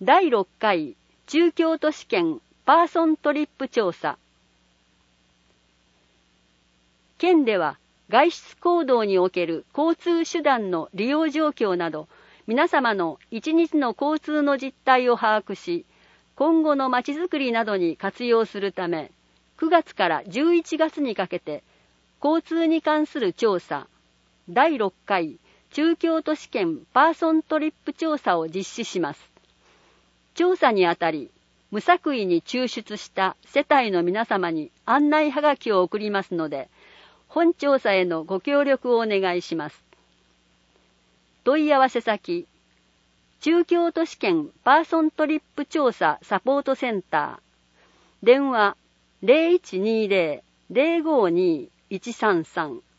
第6回中京都市圏パーソントリップ調査。県では外出行動における交通手段の利用状況など、皆様の一日の交通の実態を把握し、今後のまちづくりなどに活用するため、9月から11月にかけて、交通に関する調査、第6回中京都市圏パーソントリップ調査を実施します。調査にあたり、無作為に抽出した世帯の皆様に案内はがきを送りますので、本調査へのご協力をお願いします。問い合わせ先、中京都市圏パーソントリップ調査サポートセンター、電話 0120-052-133